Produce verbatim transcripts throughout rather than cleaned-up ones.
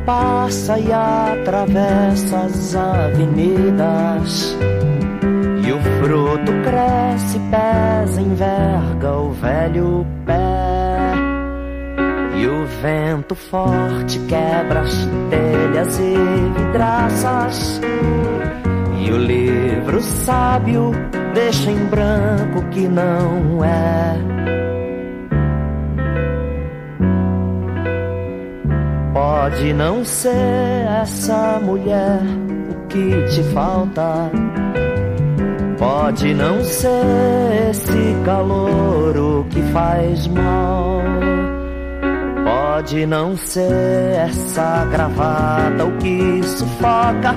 passa e atravessa as avenidas, e o fruto cresce, pesa, enverga o velho pé, e o vento forte quebra as telhas e vidraças, e o livro sábio deixa em branco o que não é. Pode não ser essa mulher o que te falta, pode não ser esse calor o que faz mal, pode não ser essa gravata o que sufoca,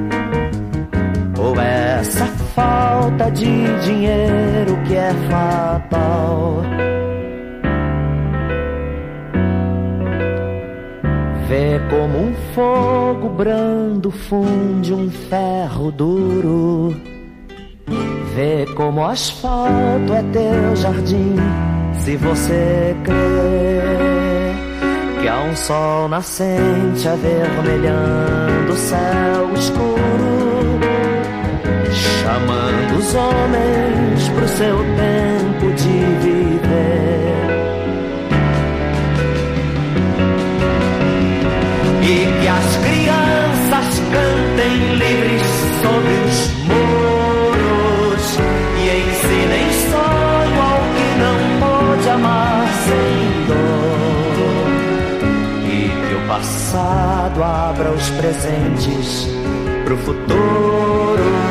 ou essa falta de dinheiro que é fatal. Vê como um fogo brando funde um ferro duro, vê como o asfalto é teu jardim, se você crê que há um sol nascente avermelhando o céu escuro, chamando os homens pro seu tempo de viver. E que as crianças cantem livres sobre os muros, e ensinem sonho ao que não pôde amar sem dor, e que o passado abra os presentes pro futuro.